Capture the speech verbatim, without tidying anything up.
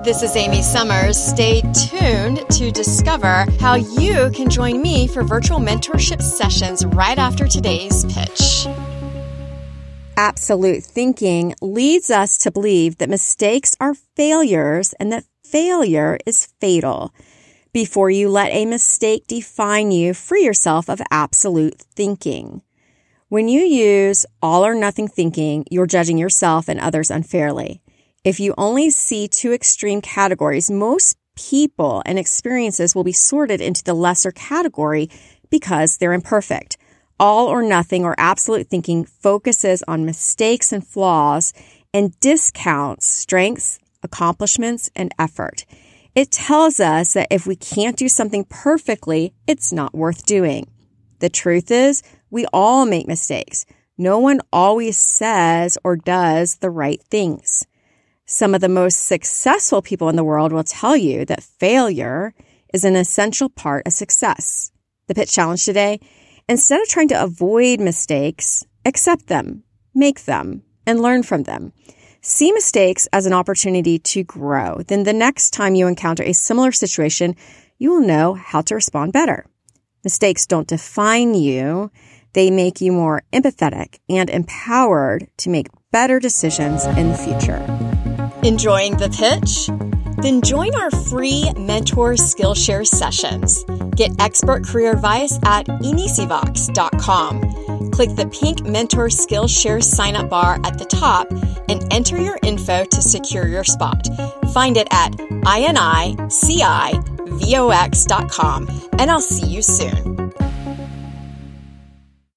This is Amy Summers. Stay tuned to discover how you can join me for virtual mentorship sessions right after today's pitch. Absolute thinking leads us to believe that mistakes are failures and that failure is fatal. Before you let a mistake define you, free yourself of absolute thinking. When you use all or nothing thinking, you're judging yourself and others unfairly. If you only see two extreme categories, most people and experiences will be sorted into the lesser category because they're imperfect. All or nothing or absolute thinking focuses on mistakes and flaws and discounts strengths, accomplishments, and effort. It tells us that if we can't do something perfectly, it's not worth doing. The truth is, we all make mistakes. No one always says or does the right things. Some of the most successful people in the world will tell you that failure is an essential part of success. The pitch challenge today: instead of trying to avoid mistakes, accept them, make them, and learn from them. See mistakes as an opportunity to grow. Then the next time you encounter a similar situation, you will know how to respond better. Mistakes don't define you. They make you more empathetic and empowered to make better decisions in the future. Enjoying the pitch? Then join our free Mentor Skillshare sessions. Get expert career advice at inisivox dot com. Click the pink Mentor Skillshare sign-up bar at the top and enter your info to secure your spot. Find it at inicivox dot com, and I'll see you soon.